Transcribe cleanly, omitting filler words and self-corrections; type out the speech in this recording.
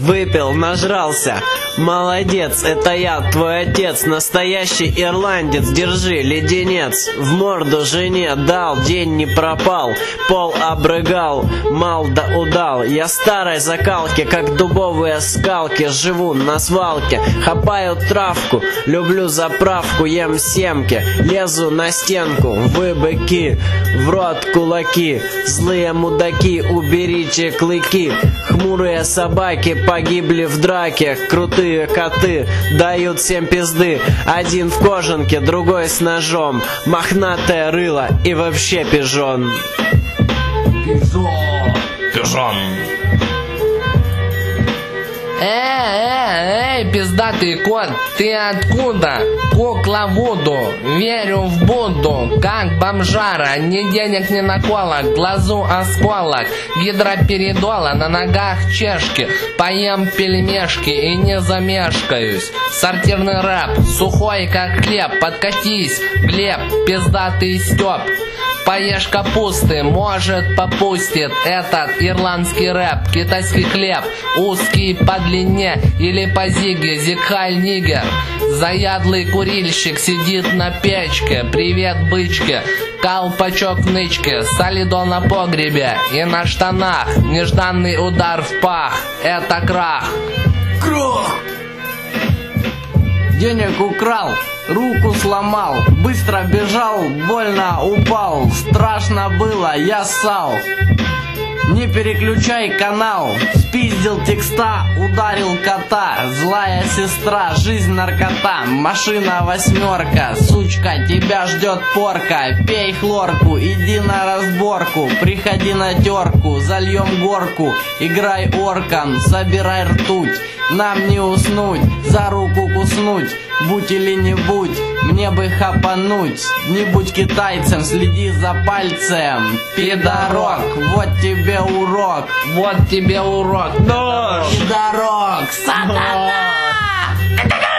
выпил, нажрался. Молодец, это я, твой отец, настоящий ирландец. Держи, леденец, в морду жене дал, день не пропал, пол обрыгал, мал да удал. Я старой закалки, как дубовые скалки, живу на свалке, хапаю травку, люблю заправку, ем семки, лезу на стенку, вы быки, в рот кулаки, злые мудаки, уберите клыки. Хмурые собаки погибли в драке, крутые коты дают всем пизды. Один в кожанке, другой с ножом, мохнатое рыло и вообще пижон. Пижон. Эй, пиздатый кот, ты откуда? Кукла Вуду, верю в Будду, как бомжара, ни денег, ни наколок, глазу осколок, гидроперидола, на ногах чешки, поем пельмешки и не замешкаюсь. Сортирный рэп, сухой как хлеб, подкатись, Глеб, пиздатый Степ. Поешь капусты, может попустит этот ирландский рэп. Китайский хлеб, узкий по длине или по зиге, зикхаль нигер. Заядлый курильщик сидит на печке, привет бычке. Колпачок в нычке, солидо на погребе и на штанах. Нежданный удар в пах, это крах. Крах! Денег украл, руку сломал, быстро бежал, больно упал, страшно было, я ссал. Не переключай канал, спиздил текста, ударил кота, злая сестра, жизнь наркота, машина восьмерка, сучка, тебя ждет порка, пей хлорку, иди на разборку, приходи на терку, зальем горку, играй оркан, собирай ртуть. Нам не уснуть, за руку куснуть, будь или не будь, мне бы хапануть. Не будь китайцем, следи за пальцем, пидорок, вот тебе урок. Вот тебе урок. Пидорок, сатана!